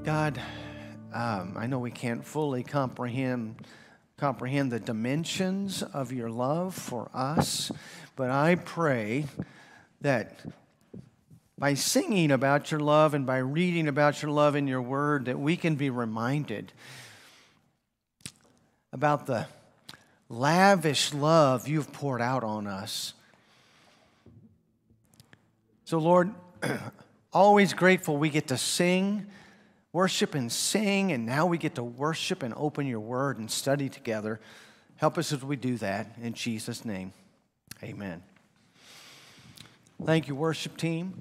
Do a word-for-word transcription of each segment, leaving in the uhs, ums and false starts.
God, um, I know we can't fully comprehend comprehend the dimensions of your love for us, but I pray that by singing about your love and by reading about your love in your word, that we can be reminded about the lavish love you've poured out on us. So, Lord, always grateful we get to sing, worship and sing, and now we get to worship and open your word and study together. Help us as we do that. In Jesus' name, amen. Thank you, worship team.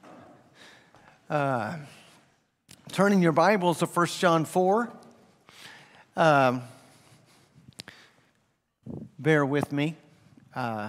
Uh, turning your Bibles to First John four. Um, bear with me. Uh,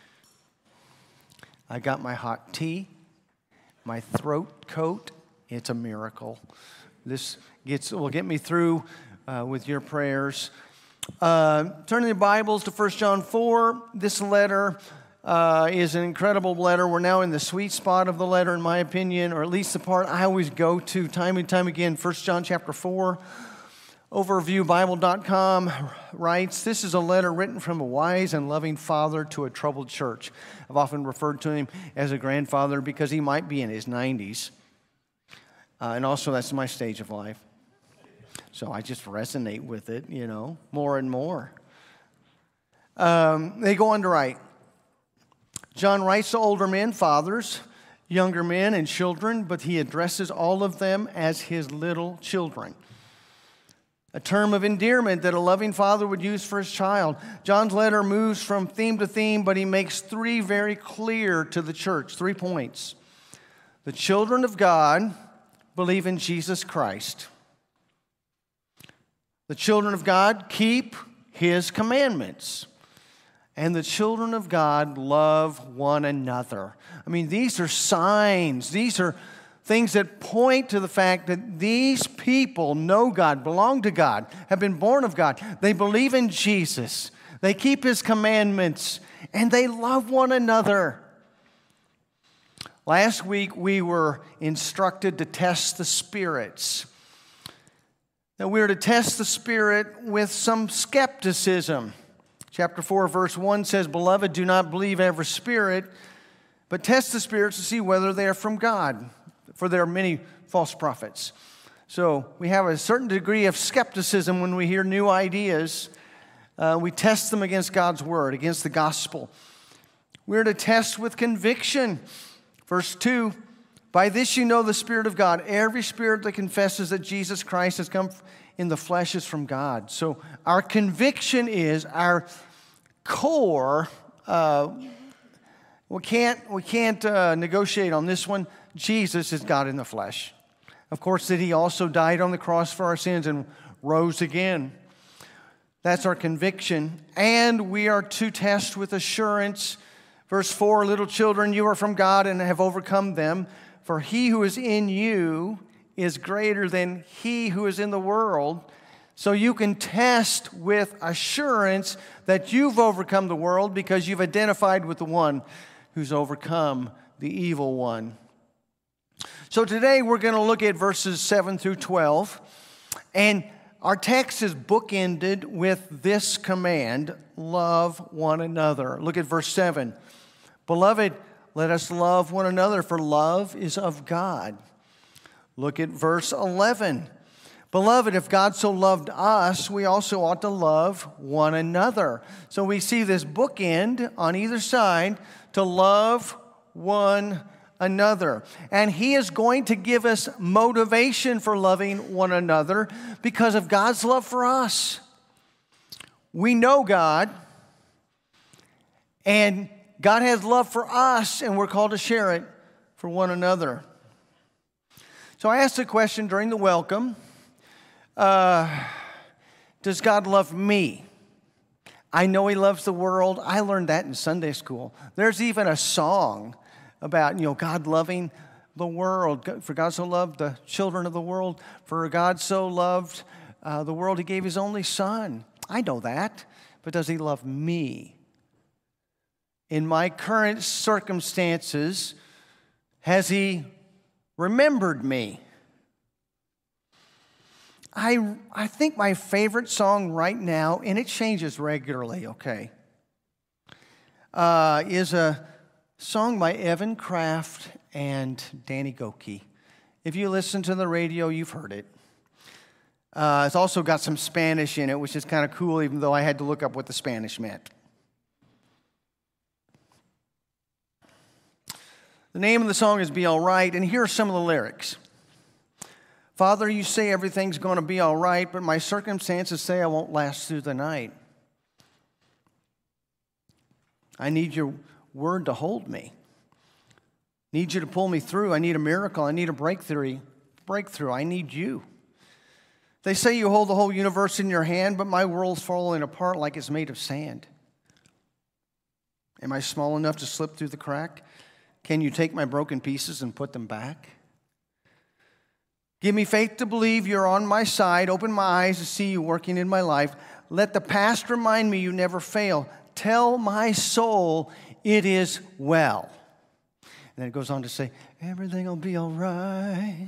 I got my hot tea, my throat coat. It's a miracle. This gets will get me through uh, with your prayers. Uh, turning your Bibles to First John four. This letter uh, is an incredible letter. We're now in the sweet spot of the letter, in my opinion, or at least the part I always go to time and time again. First John chapter four. Overview Bible dot com writes, this is a letter written from a wise and loving father to a troubled church. I've often referred to him as a grandfather because he might be in his nineties. Uh, and also, that's my stage of life. So I just resonate with it, you know, more and more. Um, they go on to write, John writes to older men, fathers, younger men, and children, but he addresses all of them as his little children. A term of endearment that a loving father would use for his child. John's letter moves from theme to theme, but he makes three very clear to the church, three points. The children of God believe in Jesus Christ. The children of God keep his commandments. And the children of God love one another. I mean, these are signs. These are things that point to the fact that these people know God, belong to God, have been born of God. They believe in Jesus. They keep his commandments, and they love one another. Last week, we were instructed to test the spirits. Now, we are to test the spirit with some skepticism. Chapter four, verse one says, Beloved, do not believe every spirit, but test the spirits to see whether they are from God. For there are many false prophets. So we have a certain degree of skepticism when we hear new ideas. Uh, we test them against God's word, against the gospel. We're to test with conviction. Verse two, by this you know the Spirit of God. Every spirit that confesses that Jesus Christ has come in the flesh is from God. So our conviction is our core. Uh, we can't, we can't uh, negotiate on this one. Jesus is God in the flesh. Of course, that he also died on the cross for our sins and rose again. That's our conviction. And we are to test with assurance. Verse four, little children, you are from God and have overcome them. For he who is in you is greater than he who is in the world. So you can test with assurance that you've overcome the world because you've identified with the one who's overcome the evil one. So today we're going to look at verses seven through twelve, and our text is bookended with this command, love one another. Look at verse seven. Beloved, let us love one another, for love is of God. Look at verse eleven. Beloved, if God so loved us, we also ought to love one another. So we see this bookend on either side to love one another. And he is going to give us motivation for loving one another because of God's love for us. We know God, and God has love for us, and we're called to share it for one another. So I asked a question during the welcome. Uh, does God love me? I know he loves the world. I learned that in Sunday school. There's even a song about, you know, God loving the world. For God so loved the children of the world. For God so loved uh, the world, he gave his only son. I know that. But does he love me? In my current circumstances, has he remembered me? I, I think my favorite song right now, and it changes regularly, okay, uh, is a song by Evan Kraft and Danny Gokey. If you listen to the radio, you've heard it. Uh, it's also got some Spanish in it, which is kind of cool, even though I had to look up what the Spanish meant. The name of the song is Be All Right, and here are some of the lyrics. Father, you say everything's going to be all right, but my circumstances say I won't last through the night. I need your word to hold me. Need you to pull me through. I need a miracle. I need a breakthrough. Breakthrough. I need you. They say you hold the whole universe in your hand, but my world's falling apart like it's made of sand. Am I small enough to slip through the crack? Can you take my broken pieces and put them back? Give me faith to believe you're on my side. Open my eyes to see you working in my life. Let the past remind me you never fail. Tell my soul it is well. And then it goes on to say, everything will be all right.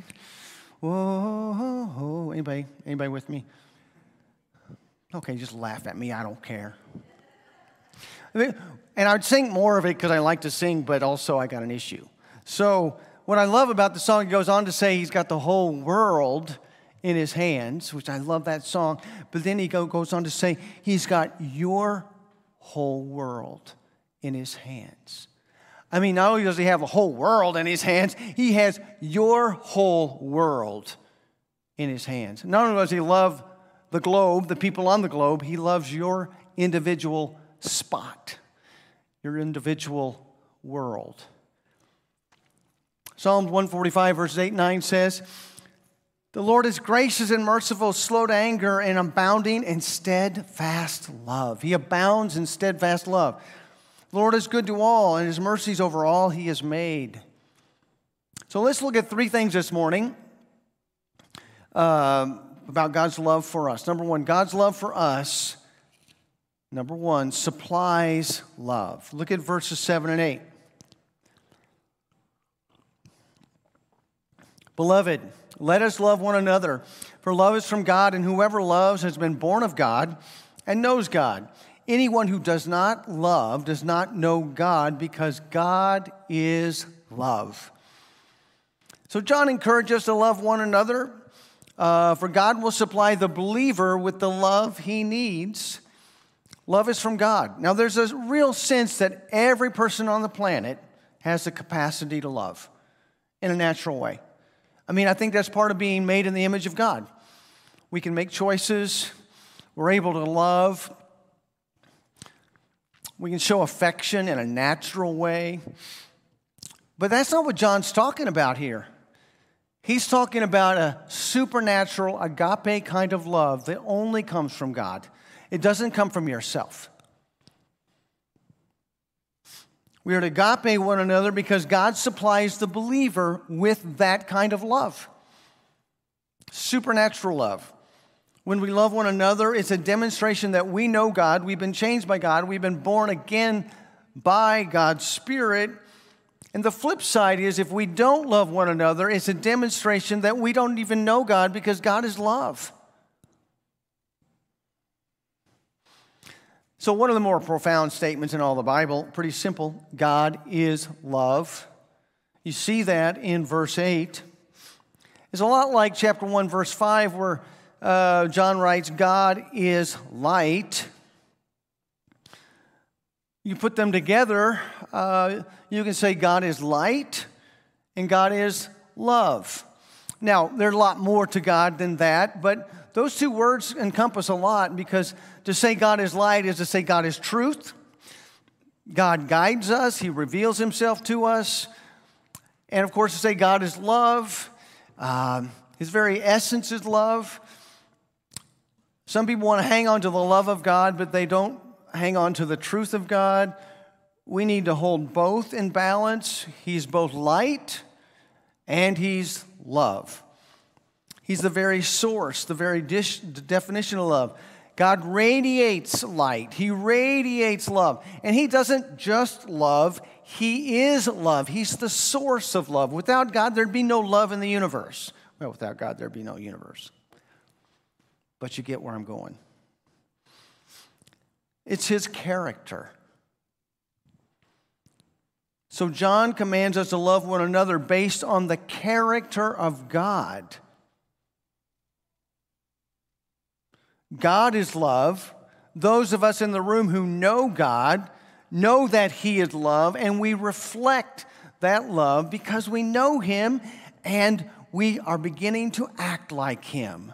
Whoa, anybody, anybody with me? Okay, just laugh at me. I don't care. And I'd sing more of it because I like to sing, but also I got an issue. So what I love about the song, it goes on to say he's got the whole world in his hands, which I love that song. But then he go, goes on to say he's got your whole world in his hands. I mean, not only does he have the whole world in his hands, he has your whole world in his hands. Not only does he love the globe, the people on the globe, he loves your individual spot, your individual world. Psalm one forty-five, verses eight and nine says, the Lord is gracious and merciful, slow to anger, and abounding in steadfast love. He abounds in steadfast love. The Lord is good to all, and his mercies over all he has made. So let's look at three things this morning uh, about God's love for us. Number one, God's love for us, number one, supplies love. Look at verses seven and eight. Beloved, let us love one another, for love is from God, and whoever loves has been born of God and knows God. Anyone who does not love does not know God, because God is love. So John encourages us to love one another, uh, for God will supply the believer with the love he needs. Love is from God. Now, there's a real sense that every person on the planet has the capacity to love in a natural way. I mean, I think that's part of being made in the image of God. We can make choices. We're able to love. We can show affection in a natural way. But that's not what John's talking about here. He's talking about a supernatural, agape kind of love that only comes from God. It doesn't come from yourself. We are to agape one another because God supplies the believer with that kind of love. Supernatural love. When we love one another, it's a demonstration that we know God, we've been changed by God, we've been born again by God's Spirit. And the flip side is if we don't love one another, it's a demonstration that we don't even know God, because God is love. So one of the more profound statements in all the Bible, pretty simple, God is love. You see that in verse eight. It's a lot like chapter one, verse five, where uh, John writes, God is light. You put them together, uh, you can say God is light and God is love. Now, there's a lot more to God than that, but those two words encompass a lot, because to say God is light is to say God is truth. God guides us. He reveals himself to us. And, of course, to say God is love. Um, his very essence is love. Some people want to hang on to the love of God, but they don't hang on to the truth of God. We need to hold both in balance. He's both light and he's love. He's the very source, the very dish, the definition of love. God radiates light. He radiates love. And he doesn't just love, he is love. He's the source of love. Without God, there'd be no love in the universe. Well, without God, there'd be no universe. but you get where I'm going. It's his character. So John commands us to love one another based on the character of God. God is love. Those of us in the room who know God know that he is love, and we reflect that love because we know him and we are beginning to act like him.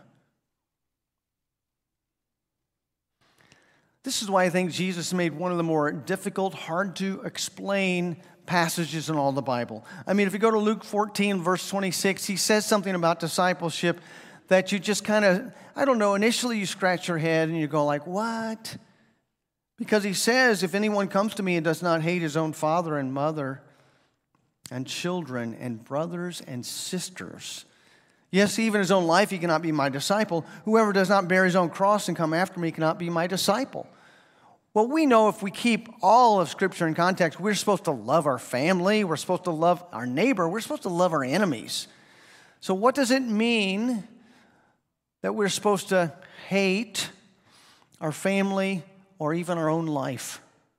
This is why I think Jesus made one of the more difficult, hard to explain passages in all the Bible. I mean, if you go to Luke fourteen, verse twenty-six, he says something about discipleship that you just kind of, I don't know, initially you scratch your head and you go like, what? Because he says, if anyone comes to me and does not hate his own father and mother and children and brothers and sisters, yes, even his own life, he cannot be my disciple. Whoever does not bear his own cross and come after me cannot be my disciple. Well, we know if we keep all of Scripture in context, we're supposed to love our family, we're supposed to love our neighbor, we're supposed to love our enemies. So what does it mean that we're supposed to hate our family or even our own life?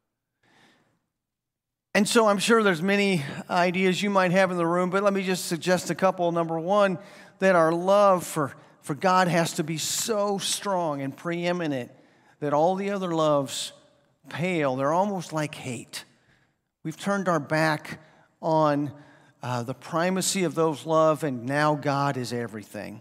And so I'm sure there's many ideas you might have in the room, but let me just suggest a couple. Number one, that our love for, for God has to be so strong and preeminent that all the other loves pale. They're almost like hate. We've turned our back on uh, the primacy of those love, and now God is everything.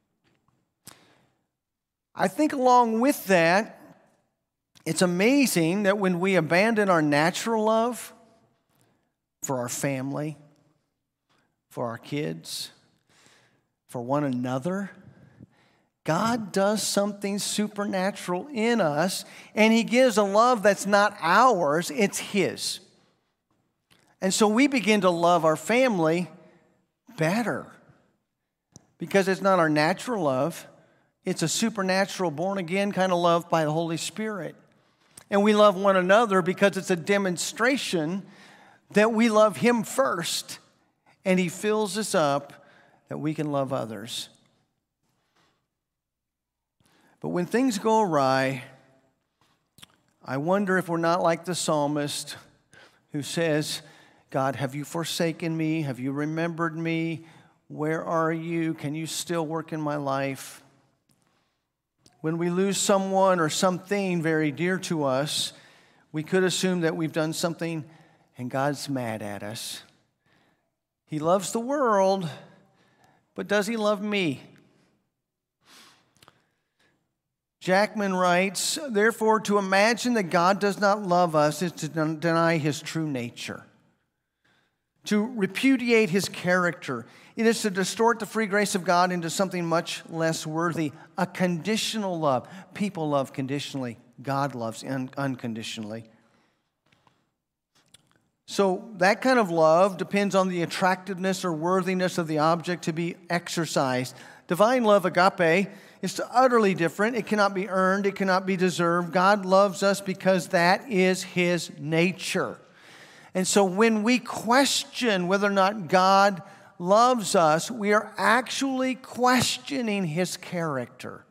I think along with that, it's amazing that when we abandon our natural love for our family, for our kids, for one another, God does something supernatural in us, and he gives a love that's not ours, it's his. And so we begin to love our family better because it's not our natural love. It's a supernatural, born-again kind of love by the Holy Spirit. And we love one another because it's a demonstration that we love him first, and he fills us up that we can love others. But when things go awry, I wonder if we're not like the psalmist who says, God, have you forsaken me? Have you remembered me? Where are you? Can you still work in my life? When we lose someone or something very dear to us, we could assume that we've done something and God's mad at us. He loves the world, but does he love me? Jackman writes, therefore, to imagine that God does not love us is to deny his true nature. To repudiate his character. It is to distort the free grace of God into something much less worthy. A conditional love. People love conditionally. God loves un- unconditionally. So that kind of love depends on the attractiveness or worthiness of the object to be exercised. Divine love, agape, is utterly different. It cannot be earned. It cannot be deserved. God loves us because that is his nature. And so when we question whether or not God loves us, we are actually questioning his character.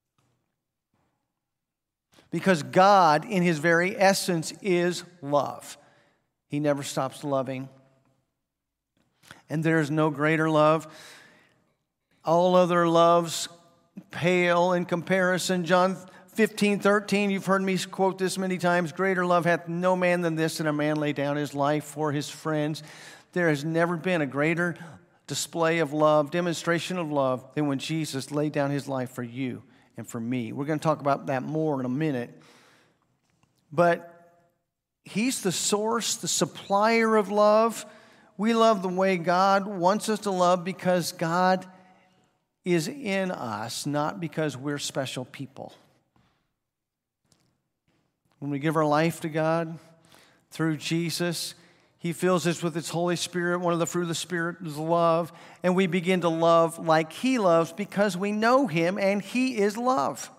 Because God, in his very essence, is love. He never stops loving. And there is no greater love. All other loves pale in comparison. John fifteen thirteen, you've heard me quote this many times. Greater love hath no man than this, that a man lay down his life for his friends. There has never been a greater display of love, demonstration of love, than when Jesus laid down his life for you and for me. We're going to talk about that more in a minute. But he's the source, the supplier of love. We love the way God wants us to love because God is in us, not because we're special people. When we give our life to God through Jesus, he fills us with his Holy Spirit. One of the fruit of the Spirit is love. And we begin to love like he loves because we know him and he is love.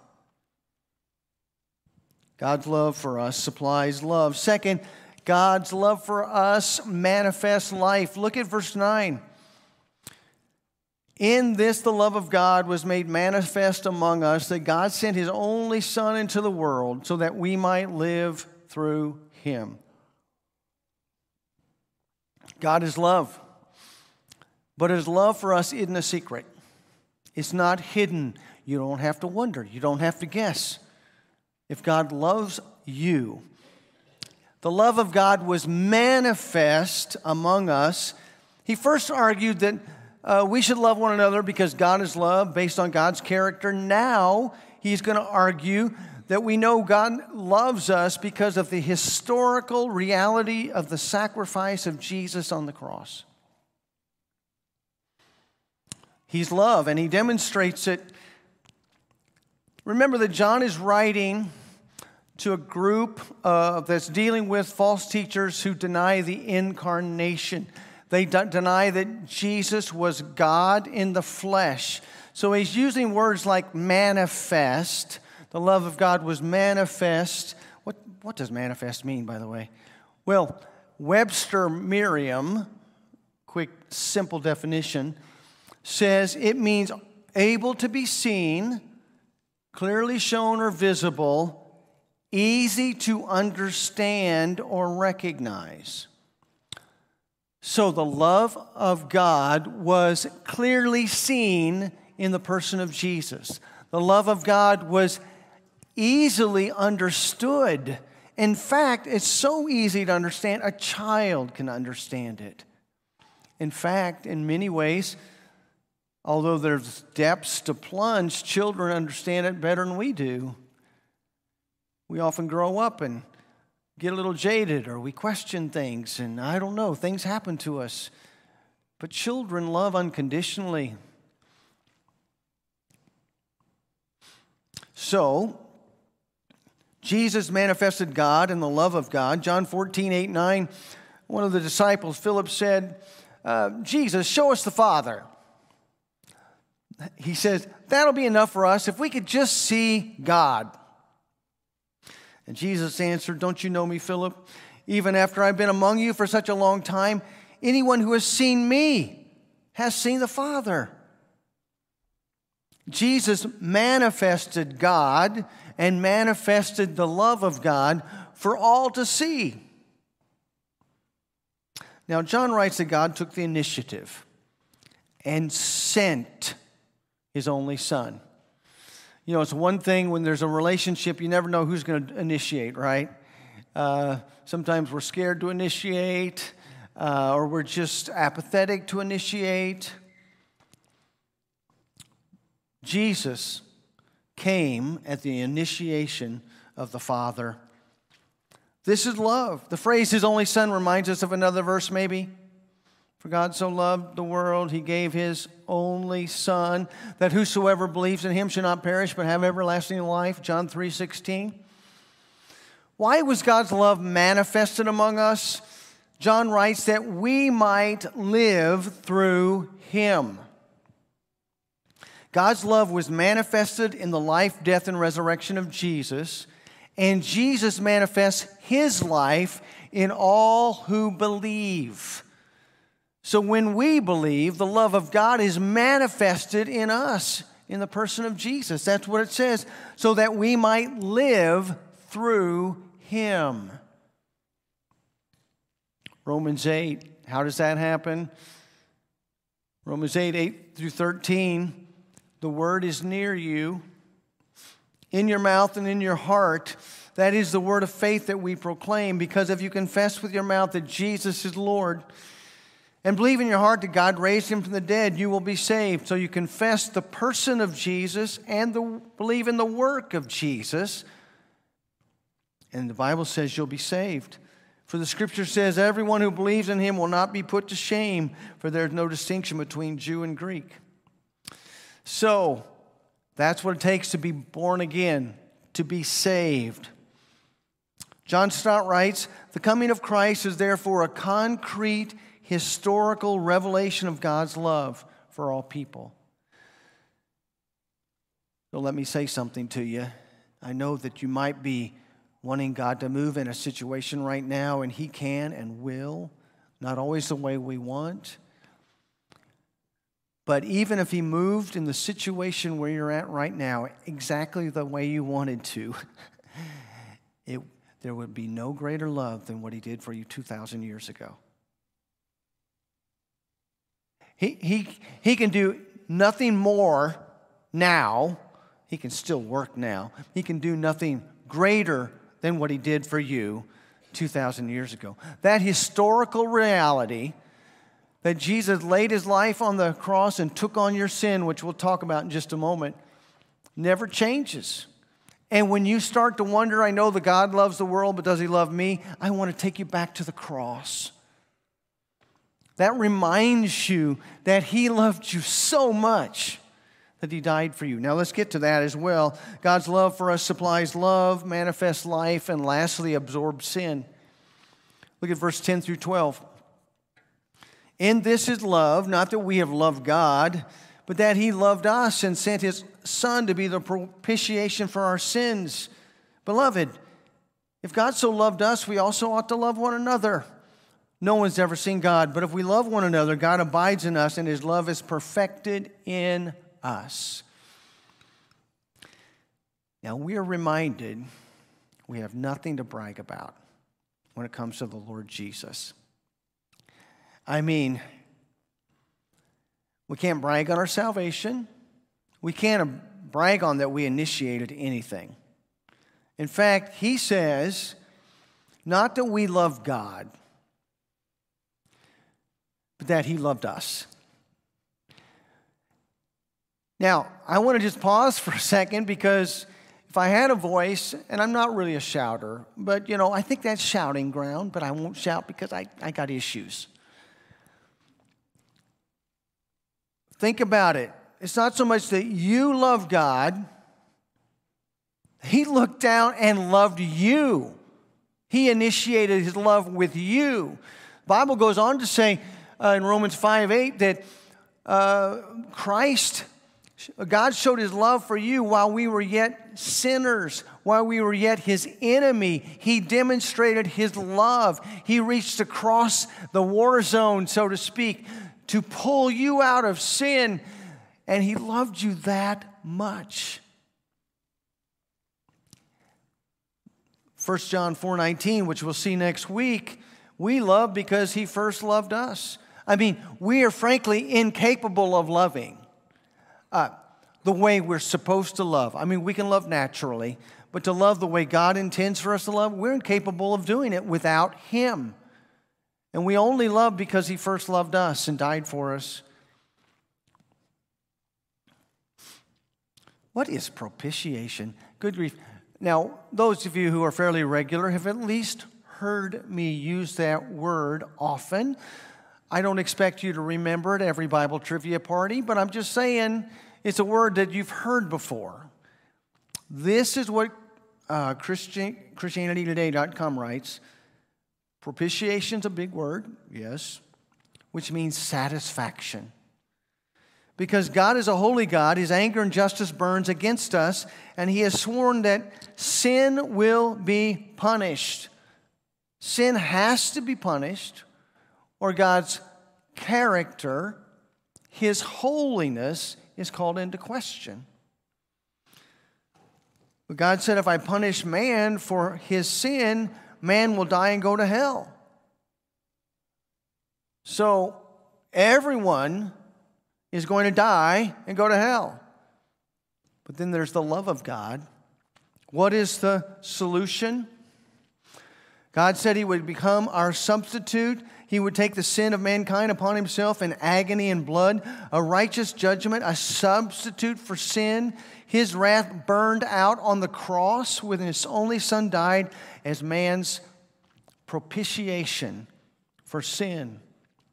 God's love for us supplies love. Second, God's love for us manifests life. Look at verse nine. In this the love of God was made manifest among us, that God sent his only Son into the world so that we might live through him. God is love, but his love for us isn't a secret. It's not hidden. You don't have to wonder. You don't have to guess. If God loves you, the love of God was manifest among us. He first argued that uh, we should love one another because God is love, based on God's character. Now he's going to argue that we know God loves us because of the historical reality of the sacrifice of Jesus on the cross. He's love, and he demonstrates it. Remember that John is writing to a group uh, that's dealing with false teachers who deny the incarnation. They d- deny that Jesus was God in the flesh. So he's using words like manifest. The love of God was manifest. What, what does manifest mean, by the way? Well, Webster Merriam, quick, simple definition, says it means able to be seen, clearly shown or visible, easy to understand or recognize. So the love of God was clearly seen in the person of Jesus. The love of God was easily understood. In fact, it's so easy to understand, a child can understand it. In fact, in many ways, although there's depths to plunge, children understand it better than we do. We often grow up and get a little jaded, or we question things, and I don't know, things happen to us. But children love unconditionally. So, Jesus manifested God and the love of God. John fourteen, eight, nine, one of the disciples, Philip, said, uh, Jesus, show us the Father. He says, that'll be enough for us if we could just see God. And Jesus answered, don't you know me, Philip? Even after I've been among you for such a long time, anyone who has seen me has seen the Father. Jesus manifested God and manifested the love of God for all to see. Now, John writes that God took the initiative and sent his only Son. You know, it's one thing when there's a relationship, you never know who's going to initiate, right? Uh, sometimes we're scared to initiate, uh, or we're just apathetic to initiate. Jesus came at the initiation of the Father. This is love. The phrase his only Son reminds us of another verse maybe. For God so loved the world, he gave his only Son, that whosoever believes in him should not perish but have everlasting life. John three sixteen. Why was God's love manifested among us? John writes that we might live through him. God's love was manifested in the life, death, and resurrection of Jesus, and Jesus manifests his life in all who believe. So when we believe, the love of God is manifested in us, in the person of Jesus. That's what it says, so that we might live through him. Romans eight, how does that happen? Romans eight, eight through thirteen, the word is near you, in your mouth and in your heart. That is the word of faith that we proclaim, because if you confess with your mouth that Jesus is Lord, and believe in your heart that God raised him from the dead, you will be saved. So you confess the person of Jesus and the, believe in the work of Jesus, and the Bible says you'll be saved. For the scripture says, everyone who believes in him will not be put to shame, for there's no distinction between Jew and Greek. So, that's what it takes to be born again, to be saved. John Stott writes, the coming of Christ is therefore a concrete historical revelation of God's love for all people. So let me say something to you. I know that you might be wanting God to move in a situation right now, and he can and will, not always the way we want. But even if he moved in the situation where you're at right now, exactly the way you wanted to, it, there would be no greater love than what he did for you two thousand years ago. He, he, he can do nothing more now. He can still work now. He can do nothing greater than what he did for you two thousand years ago. That historical reality that Jesus laid his life on the cross and took on your sin, which we'll talk about in just a moment, never changes. And when you start to wonder, I know that God loves the world, but does he love me? I want to take you back to the cross. That reminds you that he loved you so much that he died for you. Now let's get to that as well. God's love for us supplies love, manifests life, and lastly absorbs sin. Look at verse ten through twelve. In this is love, not that we have loved God, but that he loved us and sent his Son to be the propitiation for our sins. Beloved, if God so loved us, we also ought to love one another. No one's ever seen God, but if we love one another, God abides in us, and his love is perfected in us. Now, we are reminded we have nothing to brag about when it comes to the Lord Jesus. I mean, we can't brag on our salvation. We can't brag on that we initiated anything. In fact, he says, not that we love God, but that he loved us. Now, I want to just pause for a second, because if I had a voice, and I'm not really a shouter, but, you know, I think that's shouting ground, but I won't shout because I, I got issues. Think about it. It's not so much that you love God. He looked down and loved you. He initiated his love with you. The Bible goes on to say uh, in Romans five eight that uh, Christ, God showed his love for you while we were yet sinners, while we were yet his enemy. He demonstrated his love. He reached across the war zone, so to speak, to pull you out of sin, and he loved you that much. First John four nineteen, which we'll see next week, we love because he first loved us. I mean, we are frankly incapable of loving uh, the way we're supposed to love. I mean, we can love naturally, but to love the way God intends for us to love, we're incapable of doing it without him. And we only love because he first loved us and died for us. What is propitiation? Good grief. Now, those of you who are fairly regular have at least heard me use that word often. I don't expect you to remember it every Bible trivia party, but I'm just saying it's a word that you've heard before. This is what uh, Christian, Christianity Today dot com writes. Propitiation's a big word, yes, which means satisfaction. Because God is a holy God, his anger and justice burns against us, and he has sworn that sin will be punished. Sin has to be punished, or God's character, his holiness, is called into question. But God said, if I punish man for his sin, man will die and go to hell. So everyone is going to die and go to hell. But then there's the love of God. What is the solution? God said he would become our substitute. He would take the sin of mankind upon himself in agony and blood, a righteous judgment, a substitute for sin. His wrath burned out on the cross when his only son died as man's propitiation for sin.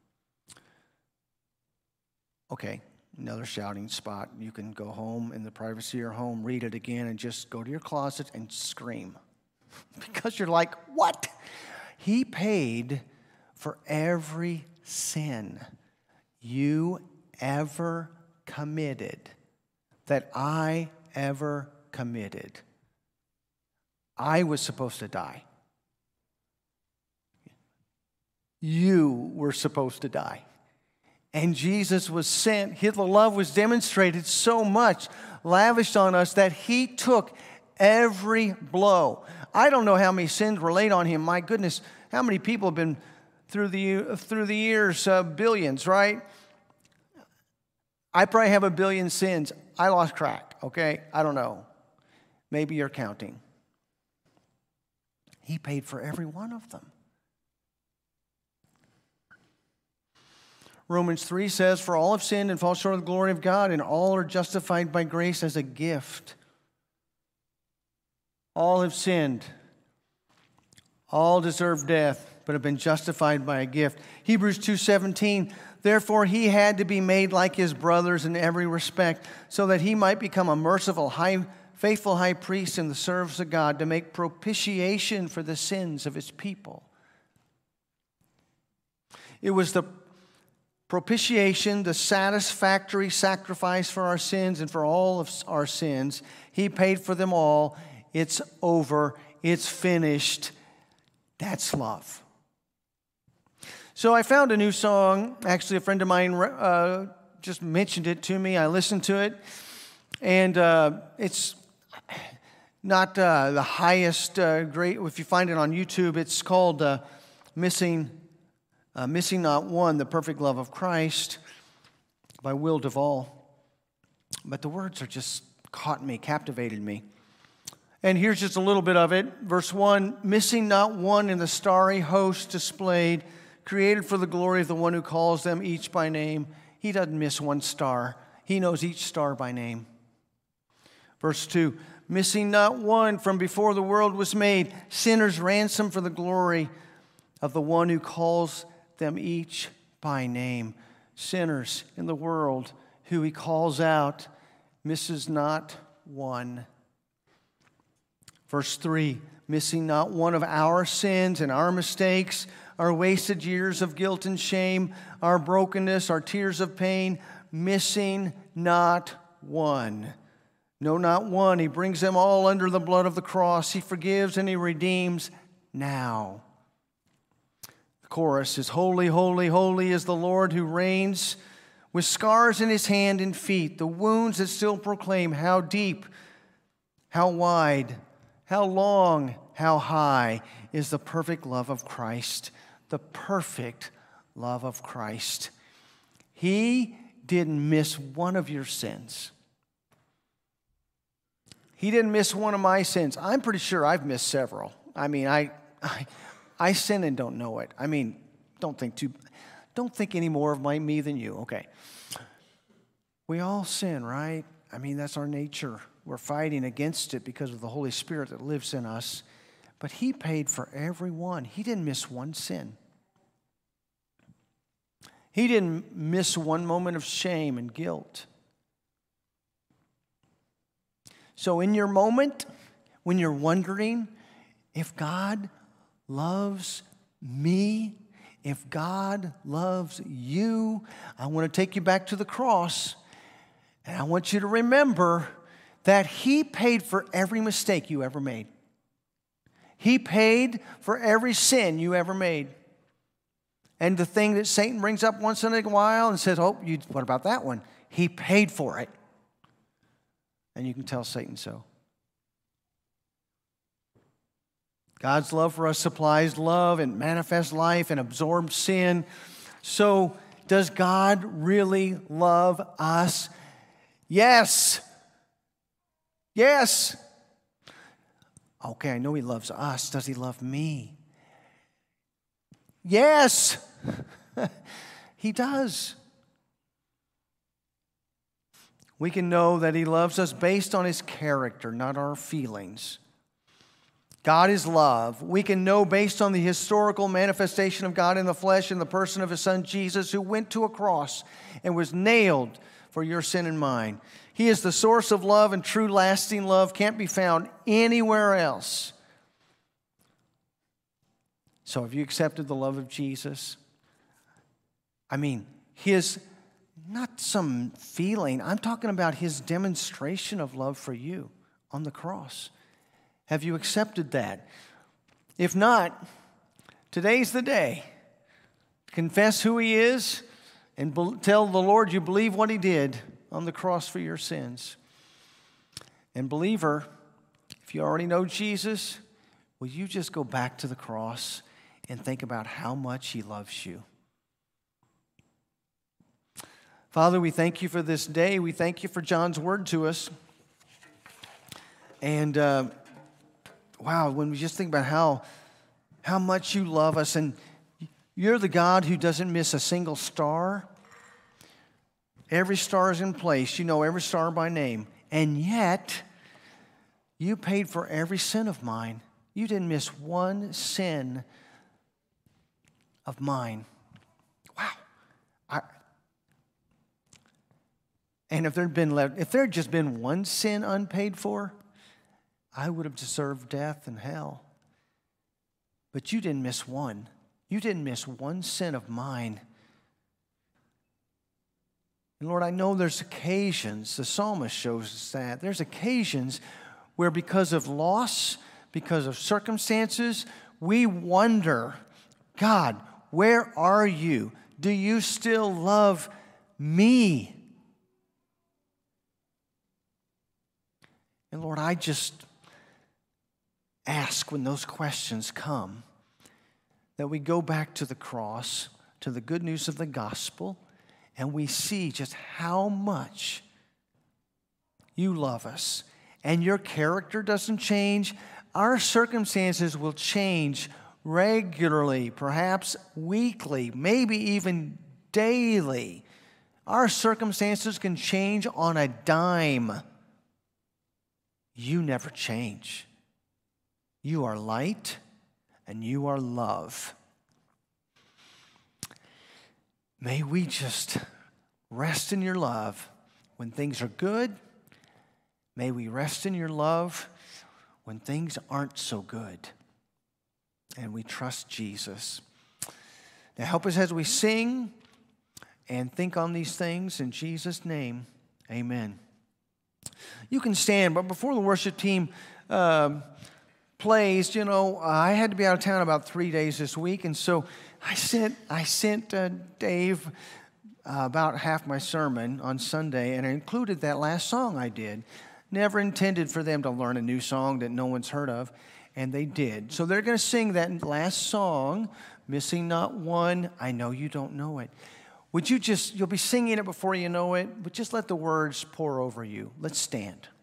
Okay, another shouting spot. You can go home in the privacy of your home, read it again, and just go to your closet and scream. Because you're like, what? He paid for every sin you ever committed, that I ever committed. I was supposed to die. You were supposed to die. And Jesus was sent. His love was demonstrated so much, lavished on us, that he took every blow. I don't know how many sins were laid on him. My goodness, how many people have been through the, through the years? Uh, billions, right? I probably have a billion sins. I lost track, okay? I don't know. Maybe you're counting. He paid for every one of them. Romans three says, for all have sinned and fall short of the glory of God, and all are justified by grace as a gift. All have sinned. All deserve death, but have been justified by a gift. Hebrews two seventeen, therefore he had to be made like his brothers in every respect, so that he might become a merciful, high, faithful high priest in the service of God, to make propitiation for the sins of his people. It was the propitiation, the satisfactory sacrifice for our sins and for all of our sins. He paid for them all. It's over. It's finished. That's love. So I found a new song. Actually, a friend of mine uh, just mentioned it to me. I listened to it. And uh, it's not uh, the highest uh, great. If you find it on YouTube, it's called uh, Missing Uh, Missing Not One, The Perfect Love of Christ by Will Duvall. But the words are just caught me, captivated me. And here's just a little bit of it. Verse one, missing not one in the starry host displayed, created for the glory of the one who calls them each by name. He doesn't miss one star. He knows each star by name. Verse two, missing not one from before the world was made, sinners ransomed for the glory of the one who calls them each by name. Sinners in the world who he calls out, misses not one. Verse three, missing not one of our sins and our mistakes, our wasted years of guilt and shame, our brokenness, our tears of pain, missing not one. No, not one. He brings them all under the blood of the cross. He forgives and he redeems now. Chorus is, holy, holy, holy is the Lord who reigns, with scars in his hand and feet, the wounds that still proclaim how deep, how wide, how long, how high is the perfect love of Christ. The perfect love of Christ. He didn't miss one of your sins. He didn't miss one of my sins. I'm pretty sure I've missed several. I mean, I... I I sin and don't know it. I mean, don't think too, don't think any more of my, me than you. Okay. We all sin, right? I mean, that's our nature. We're fighting against it because of the Holy Spirit that lives in us. But he paid for every one. He didn't miss one sin. He didn't miss one moment of shame and guilt. So in your moment, when you're wondering if God loves me, if God loves you, I want to take you back to the cross, and I want you to remember that he paid for every mistake you ever made. He paid for every sin you ever made. And the thing that Satan brings up once in a while and says, oh, you, what about that one? He paid for it. And you can tell Satan so. God's love for us supplies love and manifests life and absorbs sin. So, does God really love us? Yes. Yes. Okay, I know he loves us. Does he love me? Yes. He does. We can know that he loves us based on his character, not our feelings. God is love. We can know based on the historical manifestation of God in the flesh in the person of his son Jesus, who went to a cross and was nailed for your sin and mine. He is the source of love, and true lasting love can't be found anywhere else. So have you accepted the love of Jesus? I mean, his, not some feeling. I'm talking about his demonstration of love for you on the cross. Have you accepted that? If not, today's the day. Confess who he is and be- tell the Lord you believe what he did on the cross for your sins. And believer, if you already know Jesus, will you just go back to the cross and think about how much he loves you? Father, we thank you for this day. We thank you for John's word to us. And uh, wow, when we just think about how, how much you love us, and you're the God who doesn't miss a single star. Every star is in place. You know every star by name. And yet, you paid for every sin of mine. You didn't miss one sin of mine. Wow. I, and if there'd been left, if there had just been one sin unpaid for, I would have deserved death and hell. But you didn't miss one. You didn't miss one sin of mine. And Lord, I know there's occasions, the psalmist shows us that, there's occasions where because of loss, because of circumstances, we wonder, God, where are you? Do you still love me? And Lord, I just ask when those questions come that we go back to the cross, to the good news of the gospel, and we see just how much you love us. And your character doesn't change. Our circumstances will change regularly, perhaps weekly, maybe even daily. Our circumstances can change on a dime. You never change. You are light and you are love. May we just rest in your love when things are good. May we rest in your love when things aren't so good. And we trust Jesus. Now help us as we sing and think on these things. In Jesus' name, amen. You can stand, but before the worship team um, plays, you know, I had to be out of town about three days this week, and so I sent I sent uh, Dave uh, about half my sermon on Sunday, and I included that last song I did. Never intended for them to learn a new song that no one's heard of, and they did. So they're going to sing that last song, Missing Not One. I know you don't know it. Would you just, you'll be singing it before you know it, but just let the words pour over you. Let's stand.